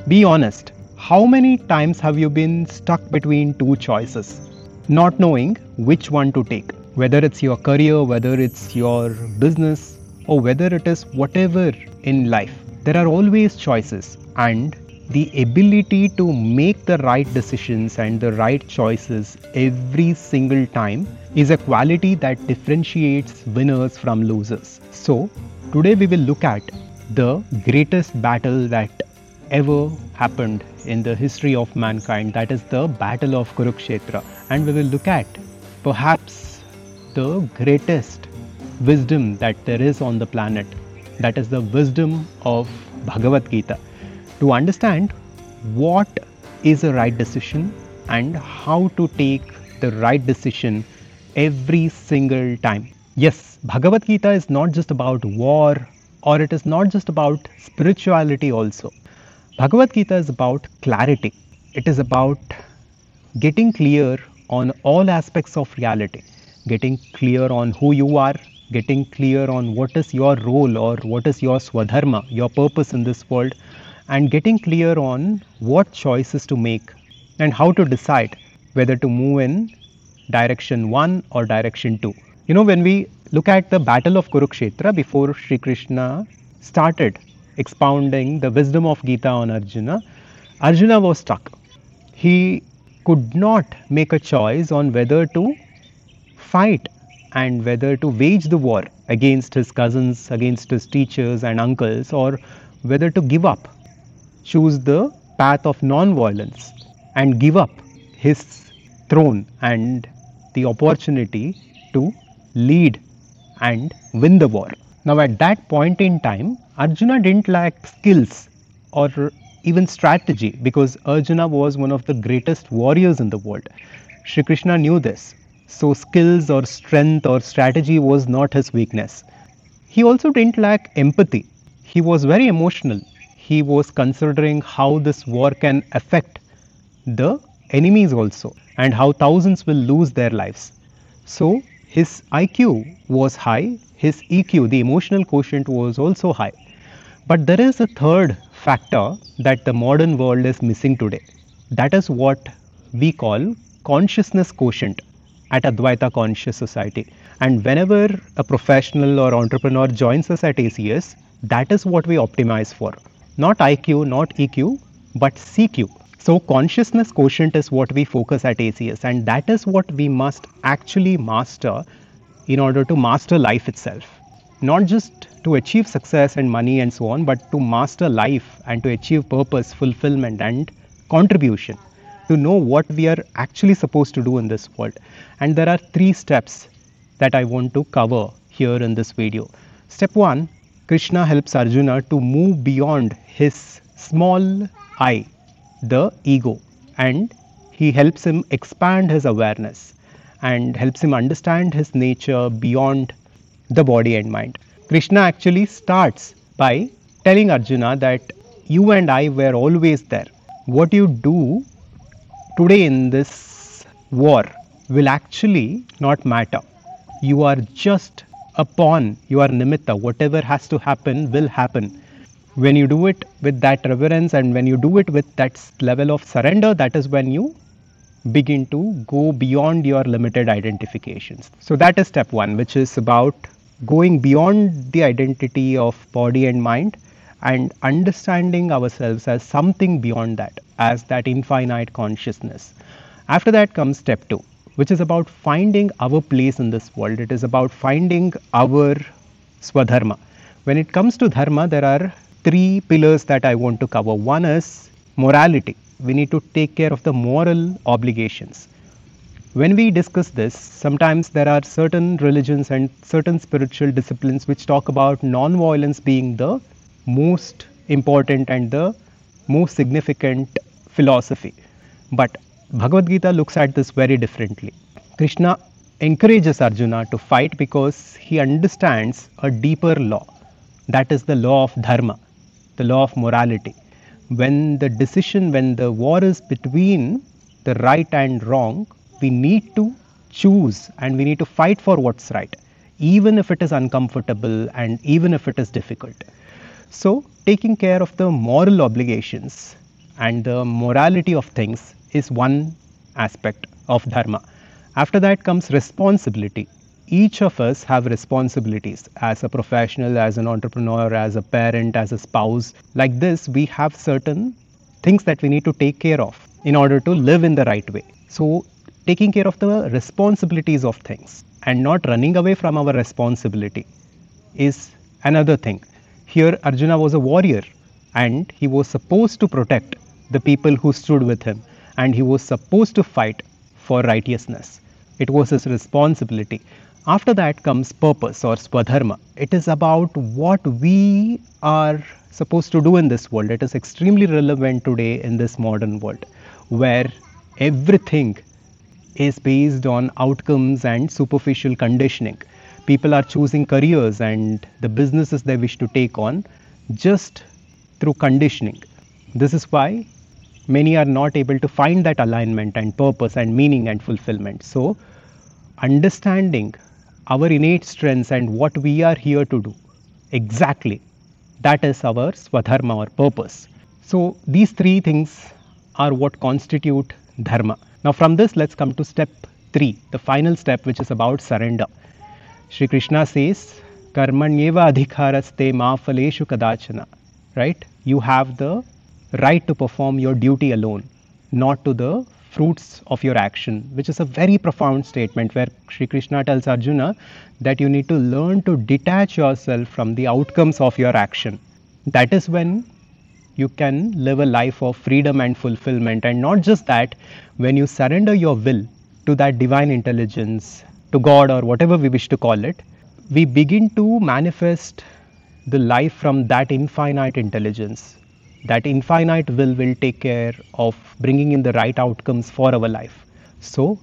Be honest. How many times have you been stuck between two choices, not knowing which one to take? Whether it's your career, whether it's your business, or whether it is whatever in life, there are always choices, and the ability to make the right decisions and the right choices every single time is a quality that differentiates winners from losers. So, today we will look at the greatest battle that ever happened in the history of mankind, that is the Battle of Kurukshetra. And we will look at perhaps the greatest wisdom that there is on the planet, that is the wisdom of Bhagavad Gita, to understand what is a right decision and how to take the right decision every single time. Yes, Bhagavad Gita is not just about war, or it is not just about spirituality also. Bhagavad Gita is about clarity. It is about getting clear on all aspects of reality, getting clear on who you are, getting clear on what is your role or what is your swadharma, your purpose in this world, and getting clear on what choices to make and how to decide whether to move in direction 1 or direction 2. When we look at the Battle of Kurukshetra, before Sri Krishna started expounding the wisdom of Gita on Arjuna, Arjuna was stuck. He could not make a choice on whether to fight and whether to wage the war against his cousins, against his teachers and uncles, or whether to give up, choose the path of non-violence and give up his throne and the opportunity to lead and win the war. Now, at that point in time, Arjuna didn't lack skills or even strategy, because Arjuna was one of the greatest warriors in the world. Shri Krishna knew this. So, skills or strength or strategy was not his weakness. He also didn't lack empathy. He was very emotional. He was considering how this war can affect the enemies also, and how thousands will lose their lives. So, his IQ was high, his EQ, the emotional quotient, was also high. But there is a third factor that the modern world is missing today. That is what we call consciousness quotient at Advaita Conscious Society. And whenever a professional or entrepreneur joins us at ACS, that is what we optimize for. Not IQ, not EQ, but CQ. So consciousness quotient is what we focus at ACS, and that is what we must actually master in order to master life itself. Not just to achieve success and money and so on, but to master life and to achieve purpose, fulfillment and contribution, to know what we are actually supposed to do in this world. And there are 3 steps that I want to cover here in this video. Step 1, Krishna helps Arjuna to move beyond his small I, the ego, and he helps him expand his awareness and helps him understand his nature beyond the body and mind. Krishna actually starts by telling Arjuna that you and I were always there. What you do today in this war will actually not matter. You are just a pawn, you are nimitta. Whatever has to happen will happen. When you do it with that reverence and when you do it with that level of surrender, that is when you begin to go beyond your limited identifications. So that is step 1, which is about going beyond the identity of body and mind and understanding ourselves as something beyond that, as that infinite consciousness. After that comes step 2, which is about finding our place in this world. It is about finding our swadharma. When it comes to dharma, there are 3 pillars that I want to cover. One is morality. We need to take care of the moral obligations. When we discuss this, sometimes there are certain religions and certain spiritual disciplines which talk about non-violence being the most important and the most significant philosophy. But Bhagavad Gita looks at this very differently. Krishna encourages Arjuna to fight because he understands a deeper law. That is the law of dharma, the law of morality. When the war is between the right and wrong, we need to choose and we need to fight for what's right, even if it is uncomfortable and even if it is difficult. So, taking care of the moral obligations and the morality of things is one aspect of dharma. After that comes responsibility. Each of us have responsibilities as a professional, as an entrepreneur, as a parent, as a spouse. Like this, we have certain things that we need to take care of in order to live in the right way. So, taking care of the responsibilities of things and not running away from our responsibility is another thing. Here, Arjuna was a warrior and he was supposed to protect the people who stood with him, and he was supposed to fight for righteousness. It was his responsibility. After that comes purpose or swadharma. It is about what we are supposed to do in this world. It is extremely relevant today in this modern world where everything is based on outcomes and superficial conditioning. People are choosing careers and the businesses they wish to take on just through conditioning. This is why many are not able to find that alignment and purpose and meaning and fulfillment. So, understanding our innate strengths and what we are here to do exactly, that is our swadharma or purpose. So, these three things are what constitute dharma. Now, from this, let's come to step 3, the final step, which is about surrender. Shri Krishna says, Karmanyeva adhikaraste ma phaleshu kadachana. Right? You have the right to perform your duty alone, not to the fruits of your action, which is a very profound statement where Shri Krishna tells Arjuna that you need to learn to detach yourself from the outcomes of your action. That is when you can live a life of freedom and fulfillment. And not just that, when you surrender your will to that divine intelligence, to God or whatever we wish to call it, we begin to manifest the life from that infinite intelligence. That infinite will take care of bringing in the right outcomes for our life. So,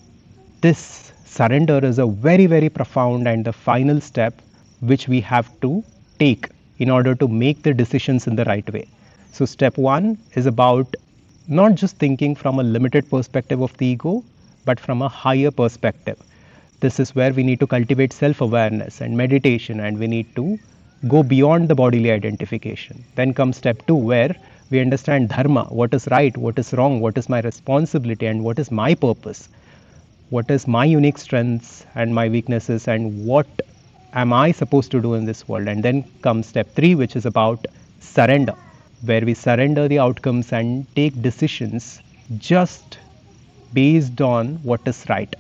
this surrender is a very, very profound and the final step which we have to take in order to make the decisions in the right way. So, step 1 is about not just thinking from a limited perspective of the ego, but from a higher perspective. This is where we need to cultivate self-awareness and meditation, and we need to go beyond the bodily identification. Then comes step 2, where we understand dharma, what is right, what is wrong, what is my responsibility, and what is my purpose, what is my unique strengths and my weaknesses, and what am I supposed to do in this world. And then comes step 3, which is about surrender, where we surrender the outcomes and take decisions just based on what is right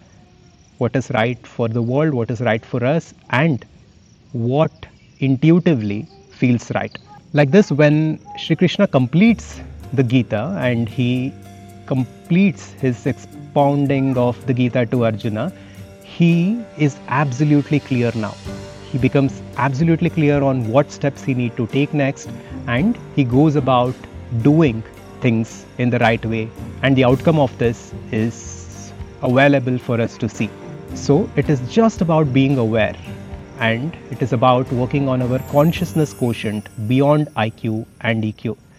for the world, what is right for us, and what intuitively feels right. Like this, when Shri Krishna completes the Gita and he completes his expounding of the Gita to Arjuna, he is absolutely clear now. He becomes absolutely clear on what steps he needs to take next, and he goes about doing things in the right way, and the outcome of this is available for us to see. So it is just about being aware, and it is about working on our consciousness quotient beyond IQ and EQ.